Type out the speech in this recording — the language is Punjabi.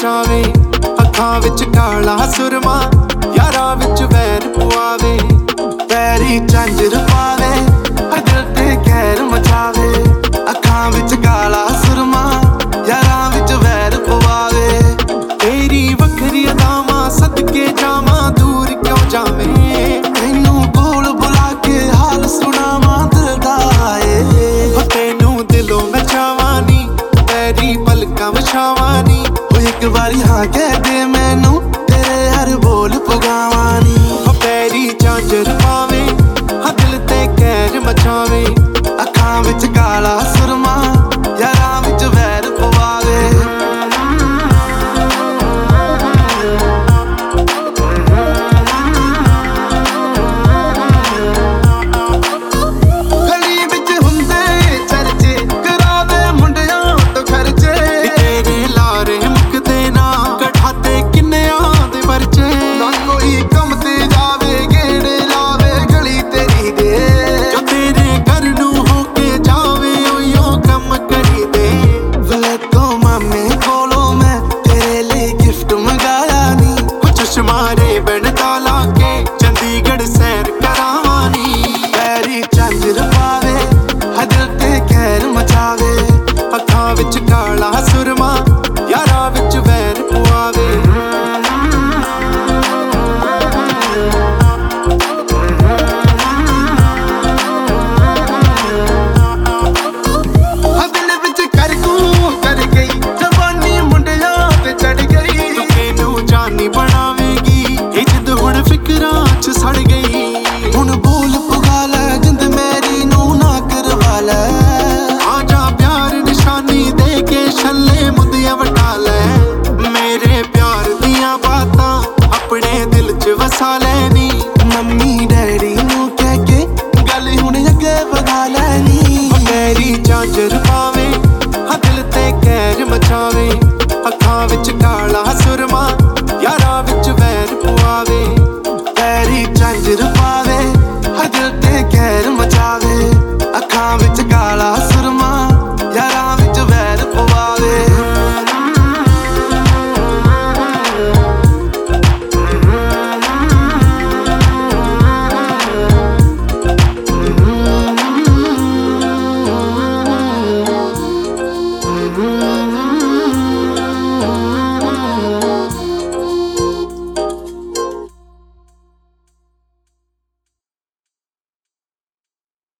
ਮਚਾਵੇ, ਅੱਖਾਂ ਵਿੱਚ ਕਾਲਾ ਸੁਰਮਾ, ਯਾਰਾਂ ਵਿੱਚ ਵੈਰ ਪਵਾਵੇ। ਪੈਰੀ ਝਾਂਜਰ ਪਾਵੇ, ਦਿਲ ਤੇ ਕਹਿਰ ਮਚਾਵੇ, ਅੱਖਾਂ ਵਿੱਚ ਕਾਲਾ ਸੁਰਮਾ, ਯਾਰਾਂ ਵਿੱਚ ਵੈਰ ਪਵਾਵੇ। ਤੇਰੀ ਵੱਖਰੀ ਅਦਾਵਾਂ ਸਦਕੇ ਜਾਵਾਂ, ਦੂਰ ਕਿਉਂ ਜਾਵੇਂ, ਤੈਨੂੰ ਕੋਲ ਬੁਲਾ ਕੇ ਹਾਲ ਸੁਣਾਵਾਂ ਦਿਲ ਦਾ ਏ। ਤੈਨੂੰ ਦਿਲੋਂ ਮੈਂ ਚਾਹਵਾਂ ਨੀ, ਤੇਰੀ ਪਲਕਾਂ ਵਿਛਾਵਾਂ ਨੀ, ਇੱਕ ਵਾਰੀ ਹਾਂ ਕਹਿ ਦੇ ਮੈਨੂੰ, ਤੇਰੇ ਹਰ ਬੋਲ ਪੁਗਾਵਾਂ ਨੀ। ਪੈਰੀ ਝਾਂਜਰ ਪਾਵੇ,